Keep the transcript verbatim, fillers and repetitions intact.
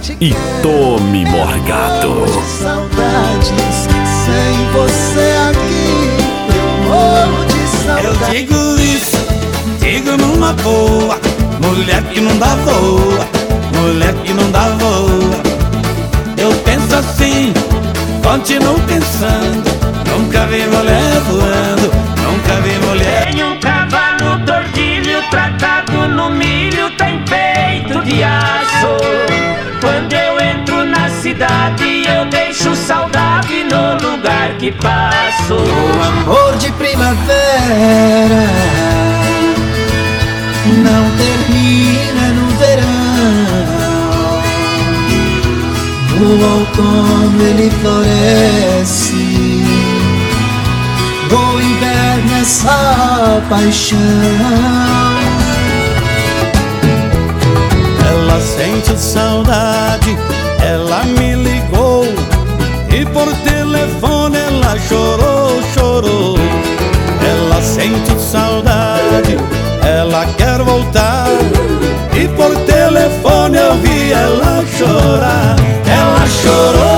e tome Morgado. Morro de saudades, sem você aqui eu morro de saudades. Eu digo isso, digo numa boa, mulher que não dá voa, mulher que não dá voa. Eu penso assim, continuo pensando, nunca vi mulher voando, nunca vi mulher. Tenho um cavalo tordilho tratado no milho, tem peito de aço. Quando eu entro na cidade eu deixo saudade no lugar que passo. O amor de primavera não termina no verão. No outono ele floresce, no inverno é só paixão. Ela sente saudade, ela me ligou e por telefone ela chorou, chorou. Ela sente saudade, ela quer voltar e por telefone eu vi ela chorar. Ela chorou.